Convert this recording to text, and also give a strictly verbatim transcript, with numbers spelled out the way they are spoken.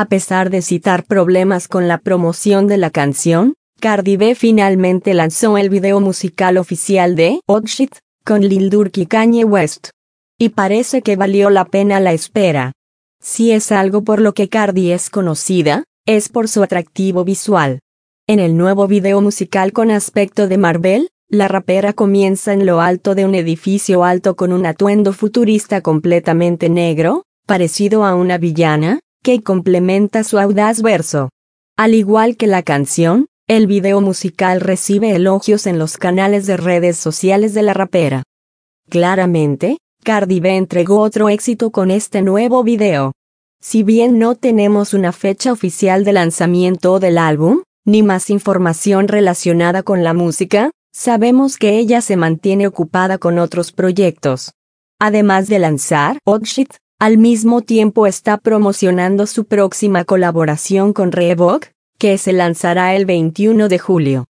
A pesar de citar problemas con la promoción de la canción, Cardi B finalmente lanzó el video musical oficial de Hot Shit, con Lil Durk y Kanye West. Y parece que valió la pena la espera. Si es algo por lo que Cardi es conocida, es por su atractivo visual. En el nuevo video musical con aspecto de Marvel, la rapera comienza en lo alto de un edificio alto con un atuendo futurista completamente negro, parecido a una villana, que complementa su audaz verso. Al igual que la canción, el video musical recibe elogios en los canales de redes sociales de la rapera. Claramente, Cardi B entregó otro éxito con este nuevo video. Si bien no tenemos una fecha oficial de lanzamiento del álbum, ni más información relacionada con la música, sabemos que ella se mantiene ocupada con otros proyectos. Además de lanzar Hot Shit, al mismo tiempo está promocionando su próxima colaboración con Reebok, que se lanzará el veintiuno de julio.